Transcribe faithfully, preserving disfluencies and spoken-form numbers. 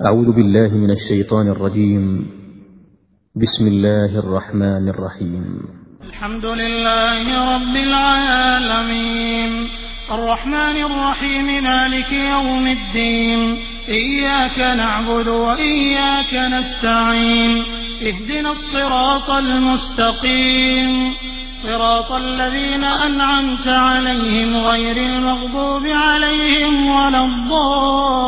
أعوذ بالله من الشيطان الرجيم. بسم الله الرحمن الرحيم. الحمد لله رب العالمين الرحمن الرحيم مالك يوم الدين إياك نعبد وإياك نستعين اهدنا الصراط المستقيم صراط الذين أنعمت عليهم غير المغضوب عليهم ولا الضالين